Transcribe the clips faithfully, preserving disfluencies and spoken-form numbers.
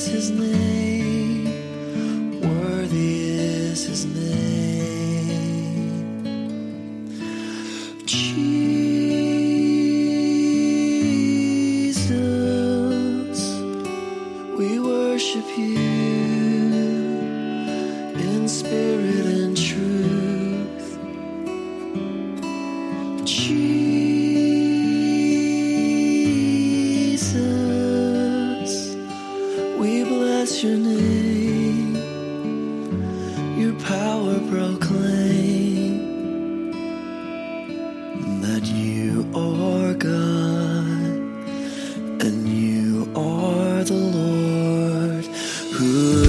his name. Worthy is his name. Jesus, we worship you in spirit and truth. Jesus, we bless your name. Your power proclaim that you are God and you are the Lord who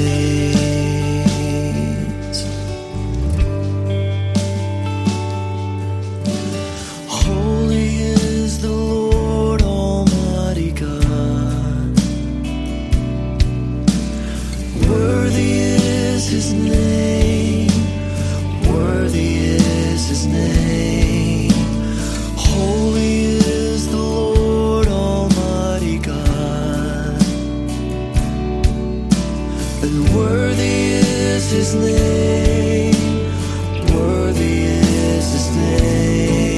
reigns. Holy is the Lord Almighty God. Worthy is his name. Worthy is his name. Holy is the Lord Almighty God. And worthy is his name. Worthy is his name.